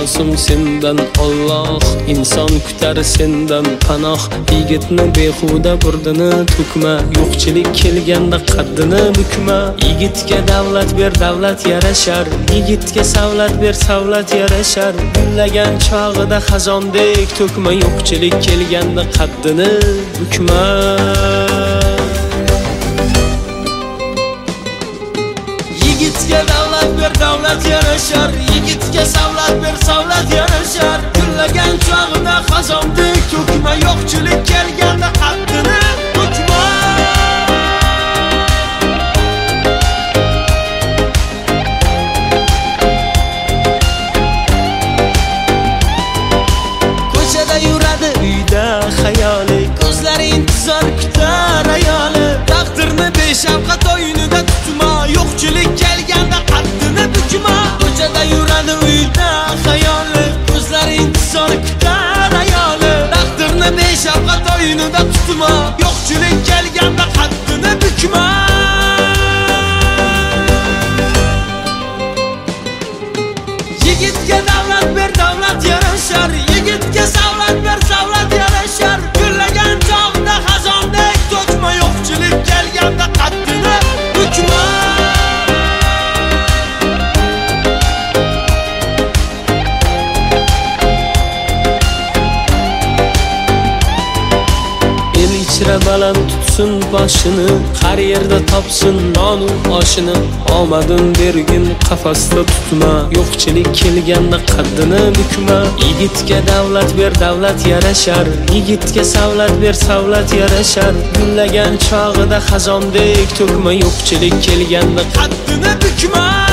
masum sendan Alloh, inson kutar sendan panoh. Yigitni behuda burdini to'kma, yo'qchilik kelganda qaddini bukma. Yigitga davlat ber, davlat yarashar, yigitga savlat ber, savlat yarashar. Gullagan chog'ida xazondek to'kma, yo'qchilik kelganda qaddini bukma. Yigitga davlat ber, davlat yarashar, yigitga savlat ber, savlat yarashar. Gullagan chog'ida xazondek to'kma, yo'qchilik kelganda qaddini bukma. Ko'chada yuradi uyda xayoli, ko'zlari intizor kutar ayoli. Taqdirni beshafqat o'yinida tutma, yo'qchilik kelganda qaddini bukma. Ko'chada yuradi uyda xayoli, ko'zlari intizor kutar ayoli. Taqdirni beshafqat o'yinida tutma, yo'qchilik kelganda qaddini bukma. Yigitga davlat ber, davlat yarashar, yigitga savlat ber, savlat yarashar. Gullagan chog'da xazondek to'kma, yo'qchilik kelganda qaddini bukma. El ichra baland tutsin boshini, har yerda topsin nonu oshini. Omadin bergin qafasda tutma, yo'qchilik kelganda qaddini bukma. Yigitga davlat ber, davlat yarashar, yigitga savlat ber, savlat yarashar. Gullagan chog'ida xazondek to'kma, yo'qchilik kelganda qaddini bukma.